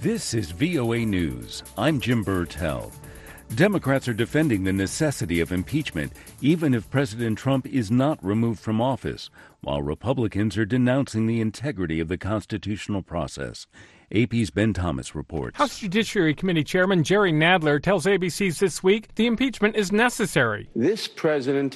This is VOA News. I'm Jim Burtell. Democrats are defending the necessity of impeachment, even if President Trump is not removed from office, while Republicans are denouncing the integrity of the constitutional process. AP's Ben Thomas reports. House Judiciary Committee Chairman Jerry Nadler tells ABC's This Week the impeachment is necessary. This president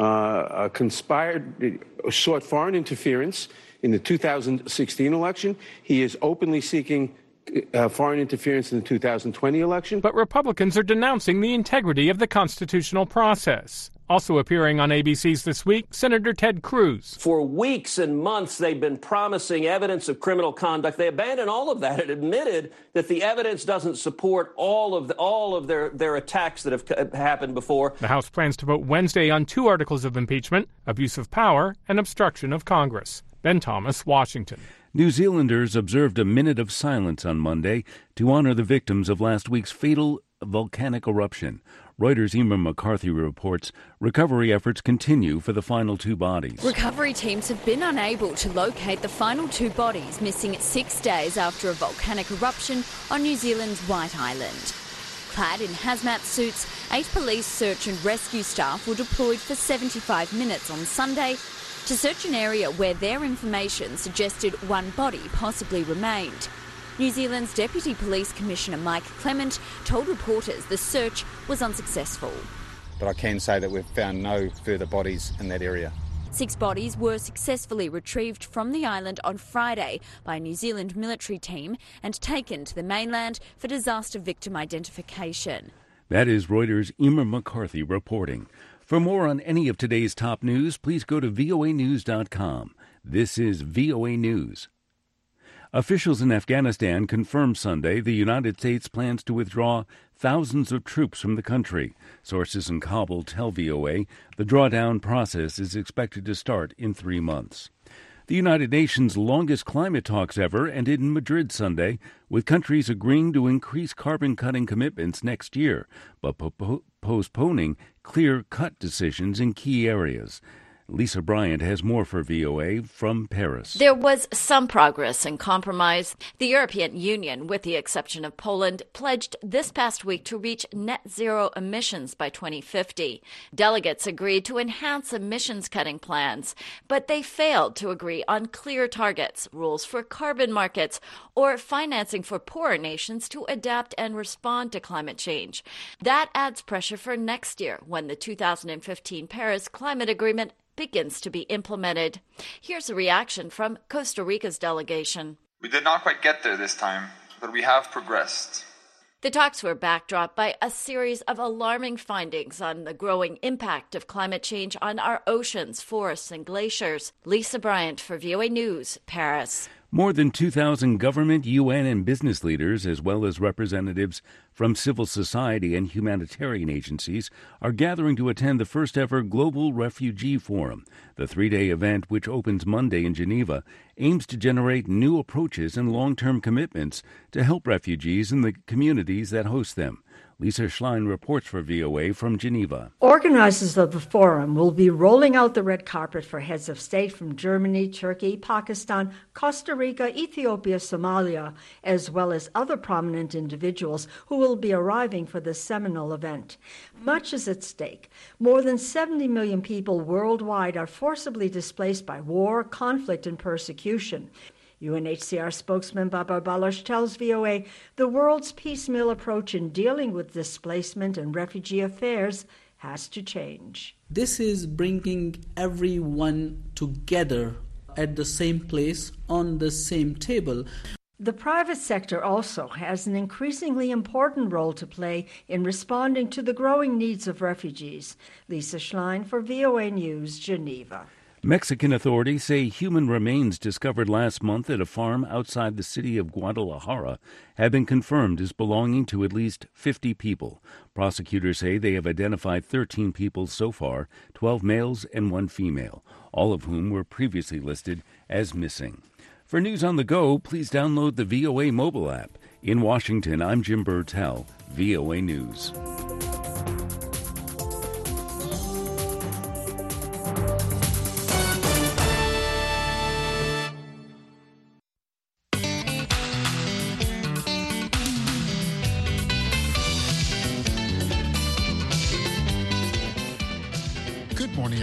sought foreign interference in the 2016 election. He is openly seeking foreign interference in the 2020 election. But Republicans are denouncing the integrity of the constitutional process. Also appearing on ABC's This Week, Senator Ted Cruz. For weeks and months, they've been promising evidence of criminal conduct. They abandoned all of that and admitted that the evidence doesn't support all of their attacks that have happened before. The House plans to vote Wednesday on two articles of impeachment, abuse of power and obstruction of Congress. Ben Thomas, Washington. New Zealanders observed a minute of silence on Monday to honor the victims of last week's fatal volcanic eruption. Reuters' Emer McCarthy reports recovery efforts continue for the final two bodies. Recovery teams have been unable to locate the final two bodies, missing 6 days after a volcanic eruption on New Zealand's White Island. Clad in hazmat suits, 8 police search and rescue staff were deployed for 75 minutes on Sunday to search an area where their information suggested one body possibly remained. New Zealand's Deputy Police Commissioner Mike Clement told reporters the search was unsuccessful. But I can say that we've found no further bodies in that area. 6 bodies were successfully retrieved from the island on Friday by a New Zealand military team and taken to the mainland for disaster victim identification. That is Reuters' Emer McCarthy reporting. For more on any of today's top news, please go to voanews.com. This is VOA News. Officials in Afghanistan confirmed Sunday the United States plans to withdraw thousands of troops from the country. Sources in Kabul tell VOA the drawdown process is expected to start in 3 months. The United Nations' longest climate talks ever ended in Madrid Sunday, with countries agreeing to increase carbon-cutting commitments next year, but postponing clear-cut decisions in key areas. Lisa Bryant has more for VOA from Paris. There was some progress and compromise. The European Union, with the exception of Poland, pledged this past week to reach net zero emissions by 2050. Delegates agreed to enhance emissions cutting plans, but they failed to agree on clear targets, rules for carbon markets, or financing for poorer nations to adapt and respond to climate change. That adds pressure for next year when the 2015 Paris Climate Agreement begins to be implemented. Here's a reaction from Costa Rica's delegation. We did not quite get there this time, but we have progressed. The talks were backdropped by a series of alarming findings on the growing impact of climate change on our oceans, forests, and glaciers. Lisa Bryant for VOA News, Paris. More than 2,000 government, UN, and business leaders, as well as representatives from civil society and humanitarian agencies, are gathering to attend the first-ever Global Refugee Forum. The 3-day event, which opens Monday in Geneva, aims to generate new approaches and long-term commitments to help refugees and the communities that host them. Lisa Schlein reports for VOA from Geneva. Organizers of the forum will be rolling out the red carpet for heads of state from Germany, Turkey, Pakistan, Costa Rica, Ethiopia, Somalia, as well as other prominent individuals who will be arriving for this seminal event. Much is at stake. More than 70 million people worldwide are forcibly displaced by war, conflict, and persecution. UNHCR spokesman Babar Baloch tells VOA the world's piecemeal approach in dealing with displacement and refugee affairs has to change. This is bringing everyone together at the same place, on the same table. The private sector also has an increasingly important role to play in responding to the growing needs of refugees. Lisa Schlein for VOA News, Geneva. Mexican authorities say human remains discovered last month at a farm outside the city of Guadalajara have been confirmed as belonging to at least 50 people. Prosecutors say they have identified 13 people so far, 12 males and 1 female, all of whom were previously listed as missing. For news on the go, please download the VOA mobile app. In Washington, I'm Jim Burtell, VOA News.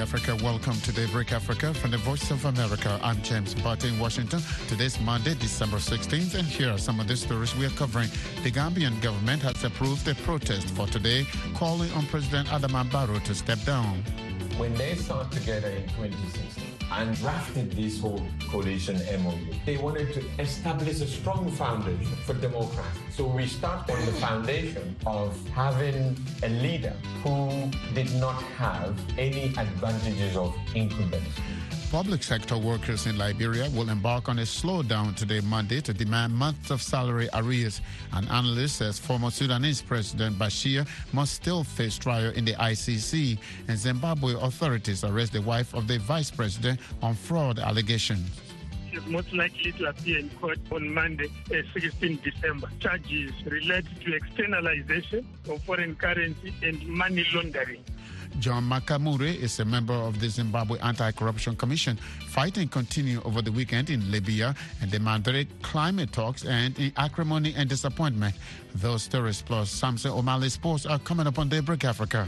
Africa. Welcome to Daybreak Africa from the Voice of America. I'm James Barton in Washington. Today's Monday, December 16th, and here are some of the stories we are covering. The Gambian government has approved a protest for today, calling on President Adama Barrow to step down. When they started together in 2016 and drafted this whole coalition MOU, they wanted to establish a strong foundation for democracy. So we start on the foundation of having a leader who did not have any advantages of incumbency. Public sector workers in Liberia will embark on a slowdown today, Monday, to demand months of salary arrears. An analyst says former Sudanese President Bashir must still face trial in the ICC, and Zimbabwe authorities arrest the wife of the vice president on fraud allegations. She is most likely to appear in court on Monday, 16 December. Charges related to externalization of foreign currency and money laundering. John Makamure is a member of the Zimbabwe Anti-Corruption Commission. Fighting continued over the weekend in Libya, and demanded climate talks and in acrimony and disappointment. Those stories plus Samson O'Malley Sports are coming up on Daybreak Africa.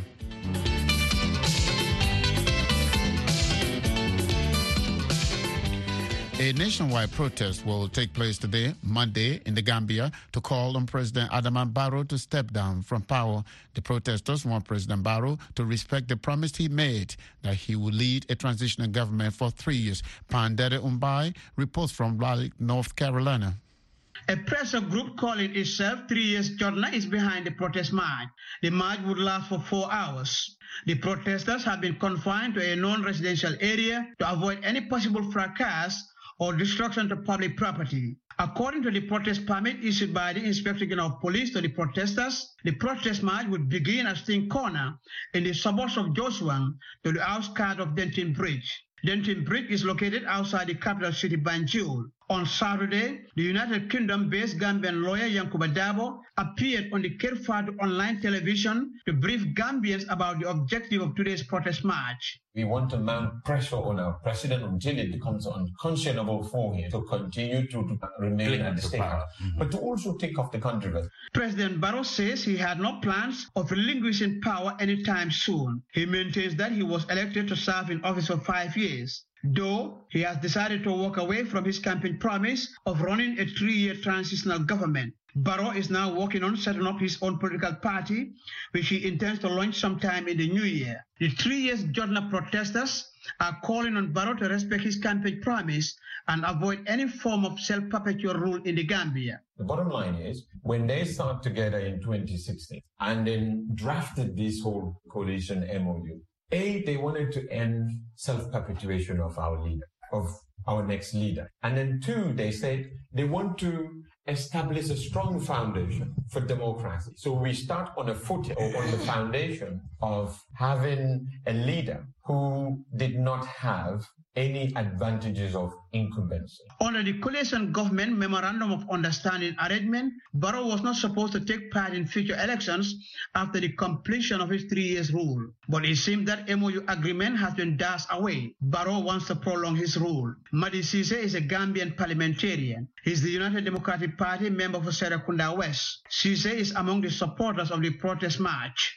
A nationwide protest will take place today, Monday, in the Gambia to call on President Adama Barrow to step down from power. The protesters want President Barrow to respect the promise he made that he would lead a transitional government for 3 years. Pandere Umbai reports from Raleigh, North Carolina. A pressure group calling itself 3 Years Jordan is behind the protest march. The march would last for 4 hours. The protesters have been confined to a non-residential area to avoid any possible fracas or destruction to public property. According to the protest permit issued by the Inspector General of Police to the protesters, the protest march would begin at Sting Corner in the suburbs of Joshua to the outskirts of Denton Bridge. Denton Bridge is located outside the capital city, Banjul. On Saturday, the United Kingdom-based Gambian lawyer Yankuba Dabo appeared on the Kerfado online television to brief Gambians about the objective of today's protest march. We want to mount pressure on our president until it becomes unconscionable for him to continue to remain at the state house, but to also take off the country. President Barrow says he had no plans of relinquishing power anytime soon. He maintains that he was elected to serve in office for 5 years. Though he has decided to walk away from his campaign promise of running a 3-year transitional government. Barrow is now working on setting up his own political party, which he intends to launch sometime in the new year. The 3 Years Jordan protesters are calling on Barrow to respect his campaign promise and avoid any form of self-perpetual rule in the Gambia. The bottom line is, when they started together in 2016 and then drafted this whole coalition MOU, they wanted to end self-perpetuation of our leader, of our next leader. And then 2, they said they want to establish a strong foundation for democracy. So we start on a footing or on the foundation of having a leader who did not have any advantages of incumbency. Under the coalition government memorandum of understanding arrangement, Barrow was not supposed to take part in future elections after the completion of his 3 years rule. But it seems that MOU agreement has been dashed away. Barrow wants to prolong his rule. Madi Cisse is a Gambian parliamentarian. He's the United Democratic Party member for Serekunda West. Cisse is among the supporters of the protest march.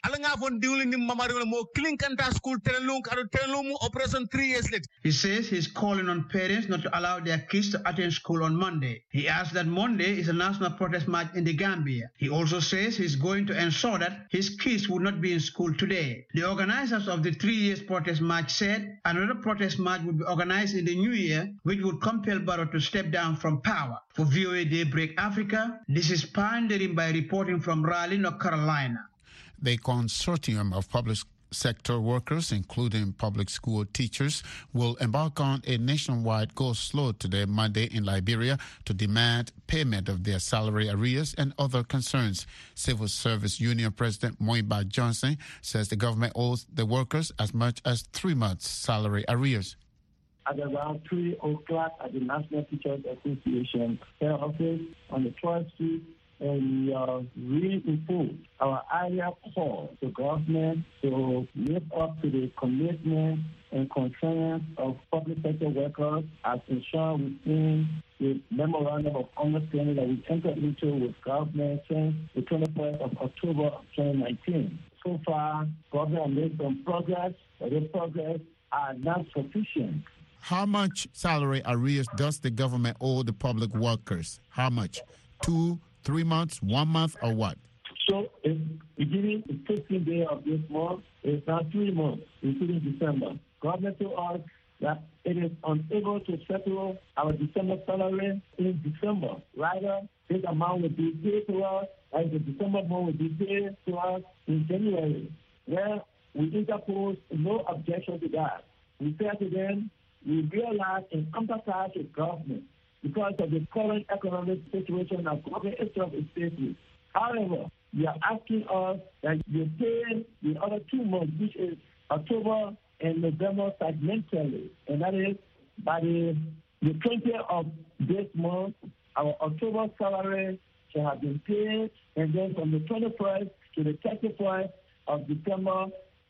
He says he's calling on parents not to allow their kids to attend school on Monday. He adds that Monday is a national protest march in the Gambia. He also says he's going to ensure that his kids will not be in school today. The organizers of the 3 Years protest march said another protest march will be organized in the new year, which would compel Barrow to step down from power. For VOA Daybreak Africa, this is Pandering by reporting from Raleigh, North Carolina. The consortium of public sector workers, including public school teachers, will embark on a nationwide go-slow today, Monday, in Liberia to demand payment of their salary arrears and other concerns. Civil Service Union President Moiba Johnson says the government owes the workers as much as 3 months' salary arrears. At around 3 o'clock at the National Teachers Association head office on the 12th Street, and we reinforce our earlier call to government to live up to the commitment and concerns of public sector workers as ensured within the memorandum of understanding that we entered into with government since the 21st of October of 2019. So far, government has made some progress, but this progress are not sufficient. How much salary arrears does the government owe the public workers? How much? 2, 3 months, 1 month, or what? So, beginning the 15th day of this month, it's now 3 months, including December. Government told us that it is unable to settle our December salary in December. Rather, this amount will be paid to us, as the December amount will be paid to us in January. Well, we interposed no objection to that. We said to them, we realize and empathize with government because of the current economic situation that government itself is facing. However, you are asking us that you pay the other 2 months, which is October and November segmentally. And that is by the 20th of this month, our October salary shall have been paid. And then from the 21st to the 31st of December,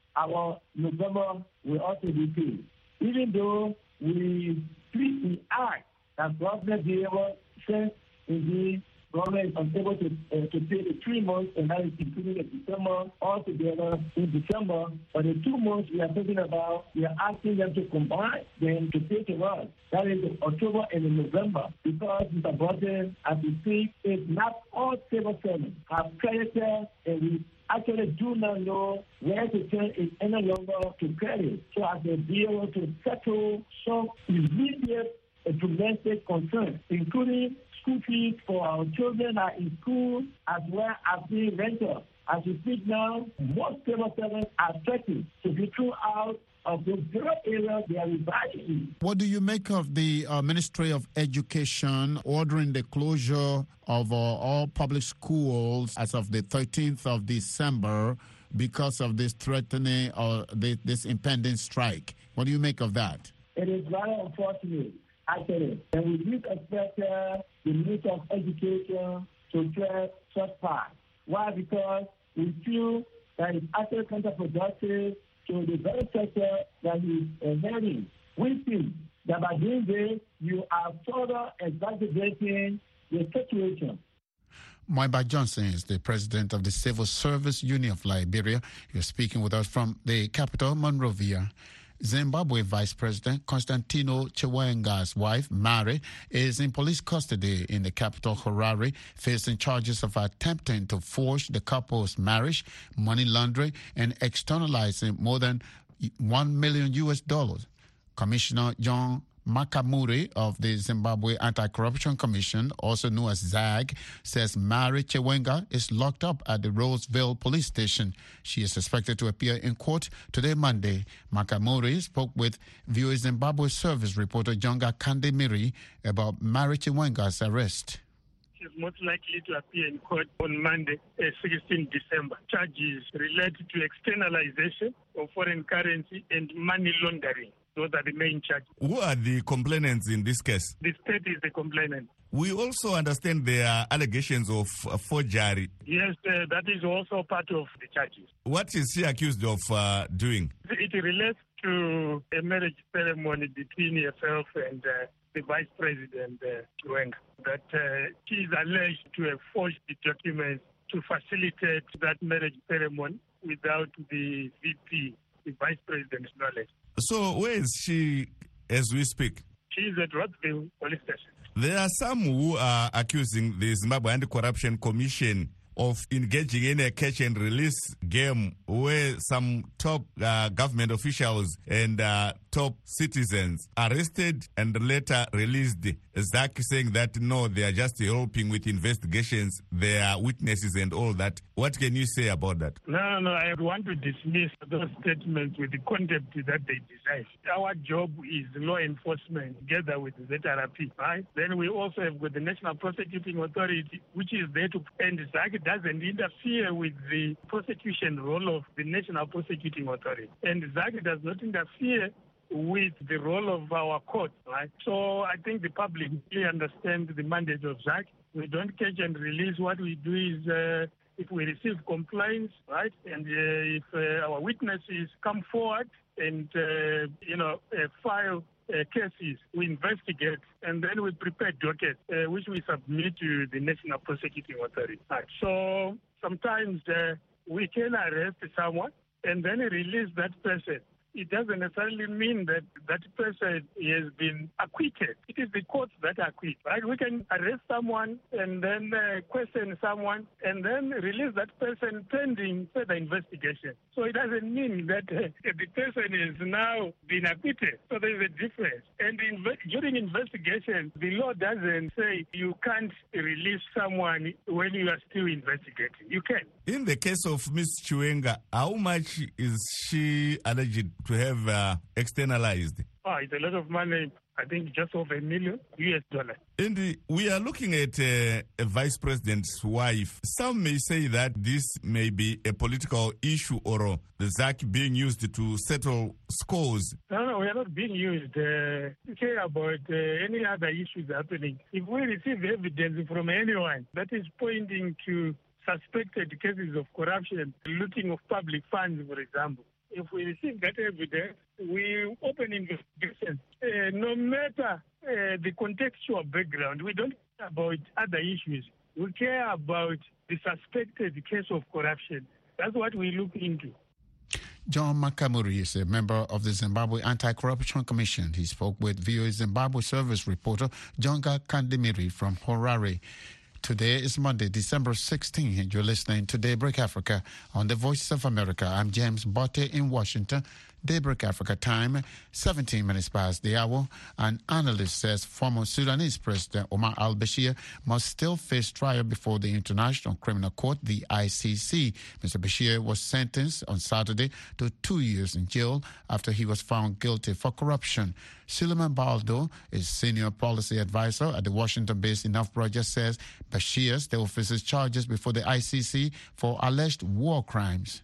our November will also be paid. Even though we plead the act that government be able, since indeed government is unable to pay the 3 months, and that is including the December altogether in December. For the 2 months we are talking about, we are asking them to combine them to pay to us. That is the October and the November, because Mr. Button, as we speak, is not all civil servants have credited, and we actually do not know where to turn it any longer to credit, so as to be able to settle some immediate domestic concerns, including school fees for our children are in school, as well as being rental. As we speak now, most civil servants are threatened to be thrown out of the very areas they are residing in. What do you make of the Ministry of Education ordering the closure of all public schools as of the 13th of December because of this threatening or this impending strike? What do you make of that? It is very unfortunate, actually. And we do expect the Ministry of Education to tread such part. Why? Because we feel that it's actually counterproductive to the very sector that is heading. We think that by doing this, you are further exacerbating the situation. Moiba Johnson is the president of the Civil Service Union of Liberia. You're speaking with us from the capital, Monrovia. Zimbabwe Vice President Constantino Chiwenga's wife, Mary, is in police custody in the capital, Harare, facing charges of attempting to forge the couple's marriage, money laundering, and externalizing more than $1 million. Commissioner John Makamuri of the Zimbabwe Anti-Corruption Commission, also known as ZAG, says Mary Chiwenga is locked up at the Roseville police station. She is expected to appear in court today, Monday. Makamuri spoke with VOA Zimbabwe service reporter Jonga Kandemiri about Mary Chiwenga's arrest. Is most likely to appear in court on Monday, 16 December. Charges related to externalization of foreign currency and money laundering. Those are the main charges. Who are the complainants in this case? The state is the complainant. We also understand there are allegations of forgery. Yes, that is also part of the charges. What is she accused of doing? It relates to a marriage ceremony between herself and the Vice President, Chiwenga, that she is alleged to have forged the documents to facilitate that marriage ceremony without the VP, the Vice President's knowledge. So where is she as we speak? She is at Roseville Police Station. There are some who are accusing the Zimbabwe Anti-Corruption Commission of engaging in a catch and release game where some top government officials and top citizens arrested and later released. Zach saying that no, they are just helping with investigations, they are witnesses and all that. What can you say about that? No, I want to dismiss those statements with the contempt that they deserve. Our job is law enforcement together with the ZRP, right? Then we also have got the National Prosecuting Authority, which is there to, and Zach doesn't interfere with the prosecution role of the National Prosecuting Authority. And ZAG does not interfere with the role of our court, right? So I think the public really understands the mandate of ZAG. We don't catch and release. What we do is if we receive complaints, right, and if our witnesses come forward and, file cases, we investigate, and then we prepare dockets, which we submit to the National Prosecuting Authority. Right. So sometimes we can arrest someone and then release that person it doesn't necessarily mean that that person has been acquitted. It is the courts that acquit, right? We can arrest someone and then question someone and then release that person pending further investigation. So it doesn't mean that the person is now been acquitted. So there is a difference. And during investigation, the law doesn't say you can't release someone when you are still investigating. You can. In the case of Ms. Chiwenga, how much is she alleged to have externalized? It's a lot of money. I think just over $1 million US. And we are looking at a vice president's wife. Some may say that this may be a political issue or the ZAC being used to settle scores. No, we are not being used. We care about any other issues happening. If we receive evidence from anyone that is pointing to suspected cases of corruption, looting of public funds, for example, if we receive that evidence, we open investigation. No matter the contextual background, we don't care about other issues. We care about the suspected case of corruption. That's what we look into. John Makamuri is a member of the Zimbabwe Anti-Corruption Commission. He spoke with VOA Zimbabwe service reporter Jonga Kandimiri from Harare. Today is Monday, December 16, and you're listening to Daybreak Africa on the Voice of America. I'm James Botte in Washington. Daybreak Africa time, 17 minutes past the hour. An analyst says former Sudanese President Omar al-Bashir must still face trial before the International Criminal Court, the ICC. Mr. Bashir was sentenced on Saturday to 2 years in jail after he was found guilty for corruption. Suleiman Baldo is senior policy advisor at the Washington-based Enough Project, says Bashir still faces charges before the ICC for alleged war crimes.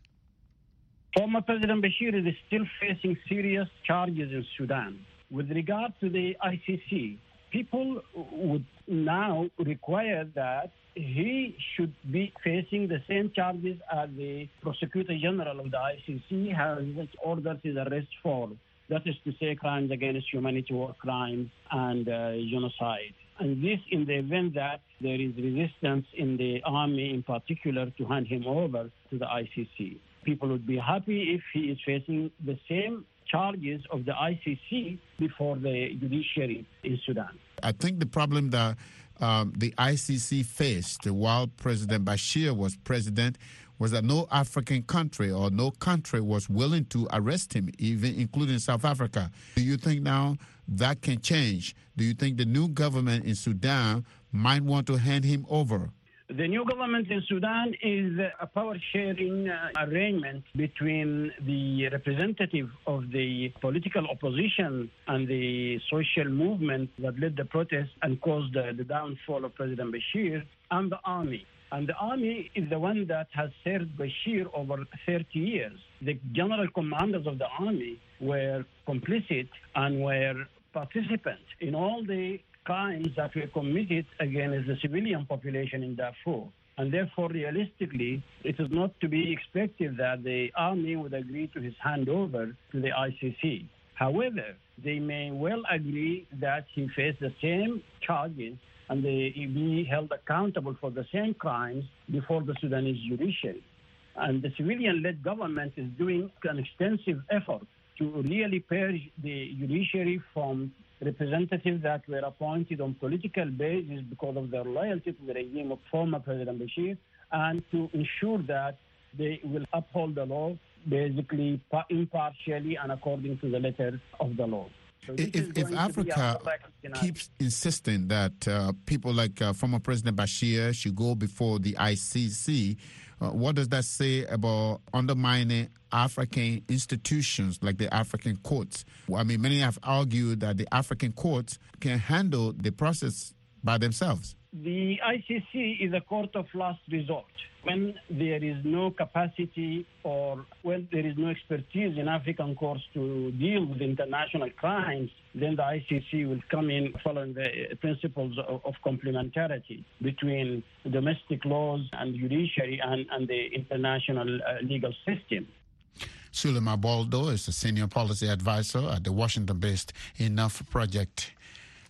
Former President Bashir is still facing serious charges in Sudan. With regard to the ICC, people would now require that he should be facing the same charges as the Prosecutor General of the ICC has ordered his arrest for. That is to say, crimes against humanity, war crimes, and genocide. And this in the event that there is resistance in the army in particular to hand him over to the ICC. People would be happy if he is facing the same charges of the ICC before the judiciary in Sudan. I think the problem that the ICC faced while President Bashir was president was that no African country or no country was willing to arrest him, even including South Africa. Do you think now that can change? Do you think the new government in Sudan might want to hand him over? The new government in Sudan is a power-sharing arrangement between the representative of the political opposition and the social movement that led the protests and caused the downfall of President Bashir, and the army. And the army is the one that has served Bashir over 30 years. The general commanders of the army were complicit and were participants in all the crimes that were committed against the civilian population in Darfur. And therefore, realistically, it is not to be expected that the army would agree to his handover to the ICC. However, they may well agree that he faced the same charges and they be held accountable for the same crimes before the Sudanese judiciary. And the civilian-led government is doing an extensive effort to really purge the judiciary from representatives that were appointed on political basis because of their loyalty to the regime of former President Bashir, and to ensure that they will uphold the law basically impartially and according to the letter of the law. So if Africa keeps insisting that people like former President Bashir should go before the ICC, what does that say about undermining African institutions like the African courts? I mean, many have argued that the African courts can handle the process by themselves. The ICC is a court of last resort. When there is no capacity or when there is no expertise in African courts to deal with international crimes, then the ICC will come in following the principles of complementarity between domestic laws and judiciary and the international legal system. Suleiman Baldo is a senior policy advisor at the Washington-based Enough Project.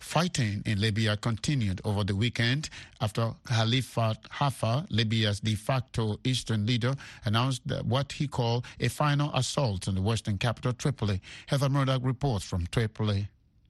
Fighting in Libya continued over the weekend after Khalifa Haftar, Libya's de facto eastern leader, announced what he called a final assault on the western capital, Tripoli. Heather Murdoch reports from Tripoli.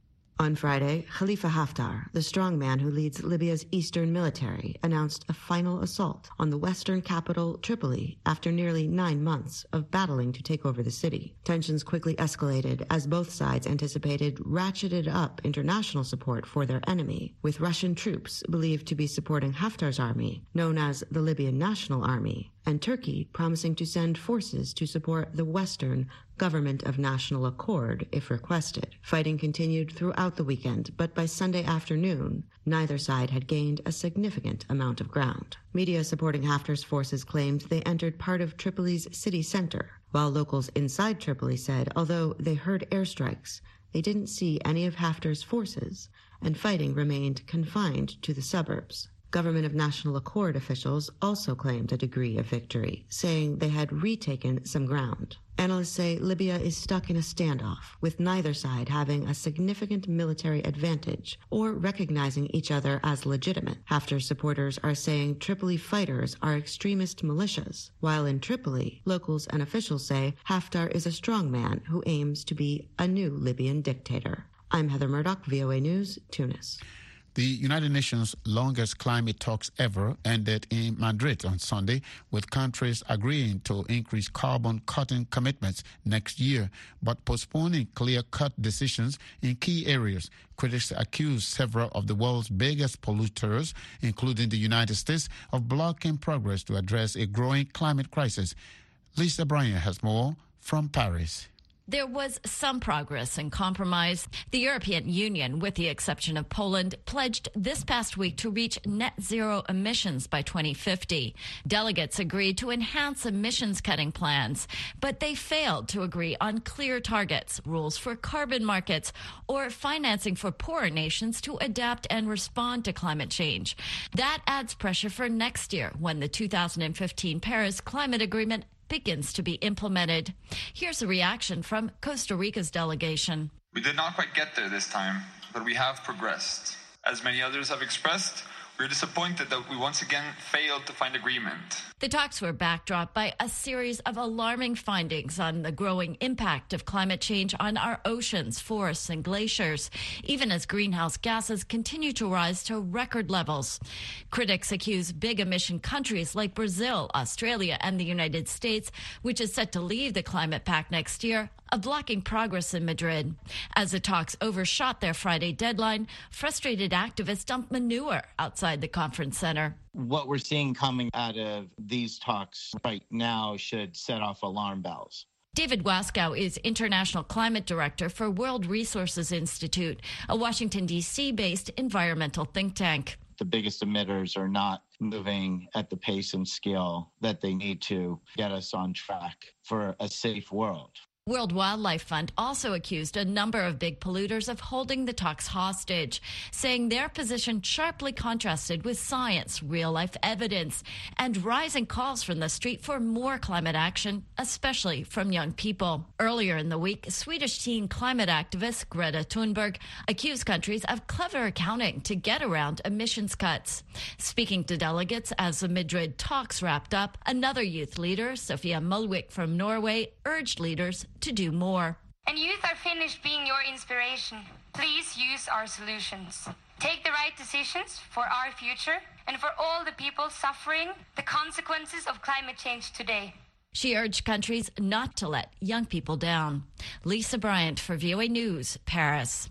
On Friday, Khalifa Haftar, the strongman who leads Libya's eastern military, announced a final assault on the western capital, Tripoli, after nearly 9 months of battling to take over the city. Tensions quickly escalated as both sides anticipated ratcheted up international support for their enemy, with Russian troops believed to be supporting Haftar's army, known as the Libyan National Army, and Turkey promising to send forces to support the Western Government of National Accord if requested. Fighting continued throughout the weekend, but by Sunday afternoon, neither side had gained a significant amount of ground. Media supporting Haftar's forces claimed they entered part of Tripoli's city center, while locals inside Tripoli said although they heard airstrikes, they didn't see any of Haftar's forces, and fighting remained confined to the suburbs. Government of National Accord officials also claimed a degree of victory, saying they had retaken some ground. Analysts say Libya is stuck in a standoff, with neither side having a significant military advantage or recognizing each other as legitimate. Haftar's supporters are saying Tripoli fighters are extremist militias, while in Tripoli, locals and officials say Haftar is a strongman who aims to be a new Libyan dictator. I'm Heather Murdoch, VOA News, Tunis. The United Nations' longest climate talks ever ended in Madrid on Sunday, with countries agreeing to increase carbon-cutting commitments next year, but postponing clear-cut decisions in key areas. Critics accuse several of the world's biggest polluters, including the United States, of blocking progress to address a growing climate crisis. Lisa Bryan has more from Paris. There was some progress and compromise. The European Union, with the exception of Poland, pledged this past week to reach net zero emissions by 2050. Delegates agreed to enhance emissions cutting plans, but they failed to agree on clear targets, rules for carbon markets, or financing for poorer nations to adapt and respond to climate change. That adds pressure for next year when the 2015 Paris Climate Agreement begins to be implemented. Here's a reaction from Costa Rica's delegation. We did not quite get there this time, but we have progressed. As many others have expressed, we're disappointed that we once again failed to find agreement. The talks were backdropped by a series of alarming findings on the growing impact of climate change on our oceans, forests, and glaciers, even as greenhouse gases continue to rise to record levels. Critics accuse big emission countries like Brazil, Australia, and the United States, which is set to leave the climate pact next year, of blocking progress in Madrid. As the talks overshot their Friday deadline, frustrated activists dumped manure outside the conference center. What we're seeing coming out of these talks right now should set off alarm bells. David Waskow is International Climate Director for World Resources Institute, a Washington, D.C.-based environmental think tank. The biggest emitters are not moving at the pace and scale that they need to get us on track for a safe world. World Wildlife Fund also accused a number of big polluters of holding the talks hostage, saying their position sharply contrasted with science, real-life evidence, and rising calls from the street for more climate action, especially from young people. Earlier in the week, Swedish teen climate activist Greta Thunberg accused countries of clever accounting to get around emissions cuts. Speaking to delegates as the Madrid talks wrapped up, another youth leader, Sofia Mulvik from Norway, urged leaders to do more. And youth are finished being your inspiration. Please use our solutions. Take the right decisions for our future and for all the people suffering the consequences of climate change today. She urged countries not to let young people down. Lisa Bryant for VOA News, Paris.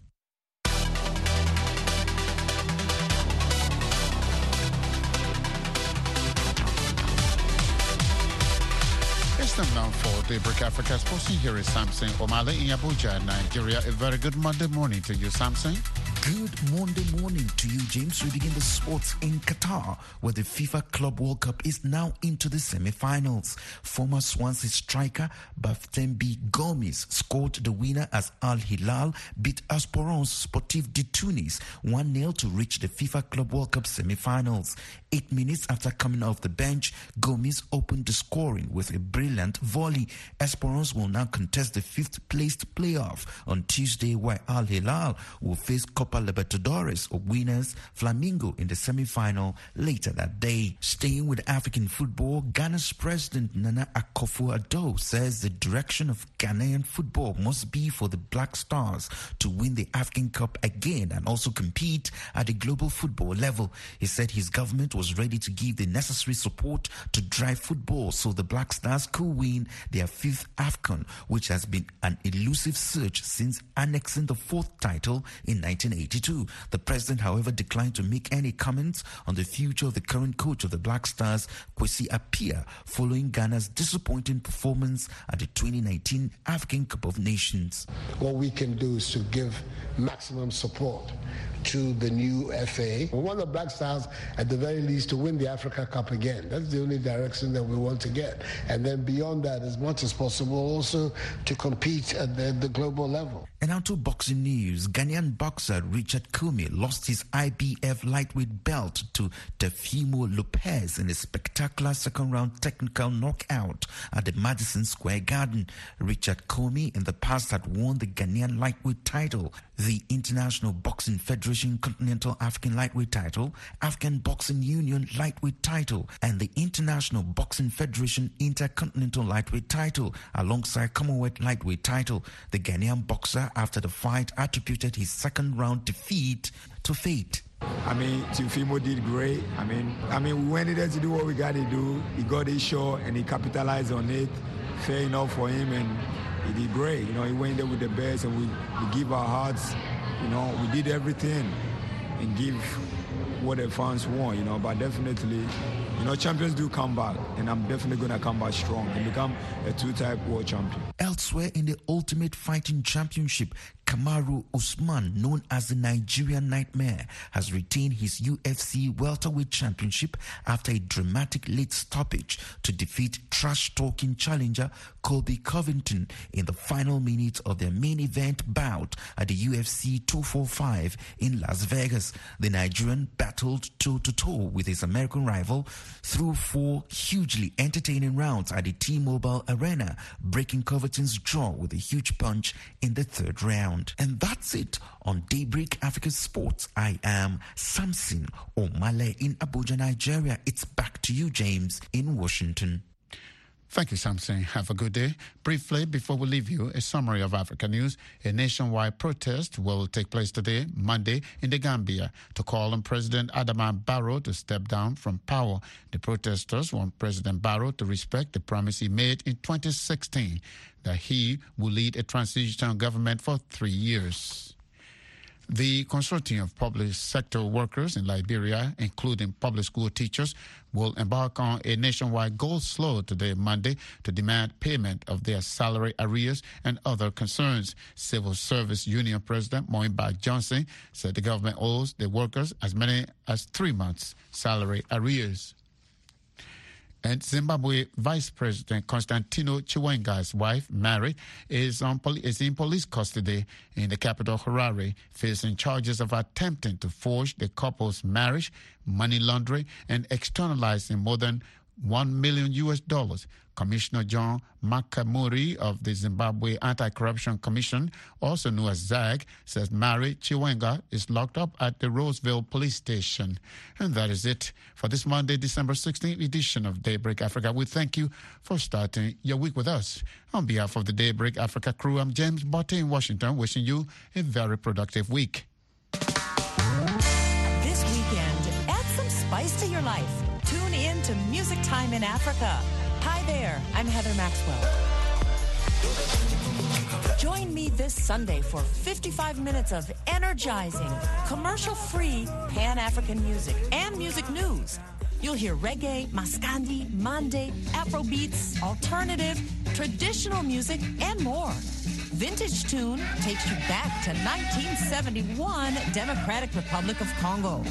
It's time now for Daybreak Africa Sports. Here is Samson Omale in Abuja, Nigeria. A very good Monday morning to you, Samson. Good Monday morning to you, James. We begin the sports in Qatar, where the FIFA Club World Cup is now into the semi-finals. Former Swansea striker Baftembi Gomis scored the winner as Al Hilal beat Esperance Sportif de Tunis 1-0 to reach the FIFA Club World Cup semi-finals. 8 minutes after coming off the bench, Gomis opened the scoring with a brilliant volley. Esperance will now contest the 5th-placed playoff on Tuesday, where Al Hilal will face Cup Copa Libertadores of winners Flamengo in the semi-final later that day. Staying with African football, Ghana's President Nana Akufo-Addo says the direction of Ghanaian football must be for the Black Stars to win the African Cup again and also compete at the global football level. He said his government was ready to give the necessary support to drive football so the Black Stars could win their 5th AFCON, which has been an elusive search since annexing the 4th title in 1982. The president, however, declined to make any comments on the future of the current coach of the Black Stars, Kwesi Appiah, following Ghana's disappointing performance at the 2019 African Cup of Nations. What we can do is to give maximum support to the new FA. We want the Black Stars, at the very least, to win the Africa Cup again. That's the only direction that we want to get. And then beyond that, as much as possible, also to compete at the global level. And now to boxing news. Ghanaian boxer Richard Comey lost his IBF lightweight belt to Teofimo Lopez in a spectacular second-round technical knockout at the Madison Square Garden. Richard Comey in the past had won the Ghanaian lightweight title, the International Boxing Federation Continental African lightweight title, African Boxing Union lightweight title, and the International Boxing Federation Intercontinental lightweight title, alongside Commonwealth lightweight title. The Ghanaian boxer, after the fight, attributed his second-round defeat to fate. Teofimo did great. We went in there to do what we got to do. He got his shot and he capitalized on it. Fair enough for him, and he did great. He went there with the best, and we give our hearts. We did everything and give what the fans want. But definitely, champions do come back, and I'm definitely going to come back strong and become a 2-time world champion. Elsewhere in the Ultimate Fighting Championship, Kamaru Usman, known as the Nigerian Nightmare, has retained his UFC welterweight championship after a dramatic late stoppage to defeat trash-talking challenger Colby Covington in the final minutes of their main event bout at the UFC 245 in Las Vegas. The Nigerian battled toe-to-toe with his American rival through 4 hugely entertaining rounds at the T-Mobile Arena, breaking Covington's jaw with a huge punch in the 3rd round. And that's it on Daybreak Africa Sports. I am Samson Omale in Abuja, Nigeria. It's back to you, James, in Washington. Thank you, Samson. Have a good day. Briefly, before we leave you, a summary of Africa news. A nationwide protest will take place today, Monday, in the Gambia to call on President Adama Barrow to step down from power. The protesters want President Barrow to respect the promise he made in 2016 that he will lead a transitional government for 3 years. The consortium of public sector workers in Liberia, including public school teachers, will embark on a nationwide go slow today, Monday, to demand payment of their salary arrears and other concerns. Civil Service Union President Moinbag Johnson said the government owes the workers as many as 3 months' salary arrears. And Zimbabwe Vice President Constantino Chiwenga's wife, Mary, is in police custody in the capital, Harare, facing charges of attempting to forge the couple's marriage, money laundering, and externalizing more than $1 million. Commissioner John Makamuri of the Zimbabwe Anti-Corruption Commission, also known as ZAG, says Mary Chiwenga is locked up at the Roseville Police Station. And that is it for this Monday, December 16th edition of Daybreak Africa. We thank you for starting your week with us. On behalf of the Daybreak Africa crew, I'm James Botte in Washington, wishing you a very productive week. This weekend, add some spice to your life. Tune in to Music Time in Africa. Hi there, I'm Heather Maxwell. Join me this Sunday for 55 minutes of energizing, commercial-free Pan-African music and music news. You'll hear reggae, maskandi, mande, Afrobeats, alternative, traditional music, and more. Vintage Tune takes you back to 1971 Democratic Republic of Congo.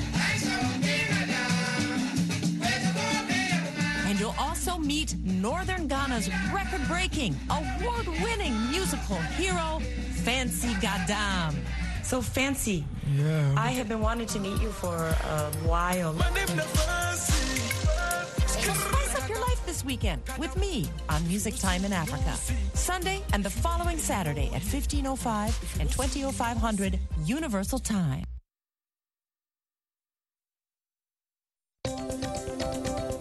And you'll also meet Northern Ghana's record-breaking, award-winning musical hero, Fancy Gadam. So Fancy, I have been wanting to meet you for a while. So spice up your life this weekend with me on Music Time in Africa. Sunday and the following Saturday at 15:05 and 20:0500 Universal Time.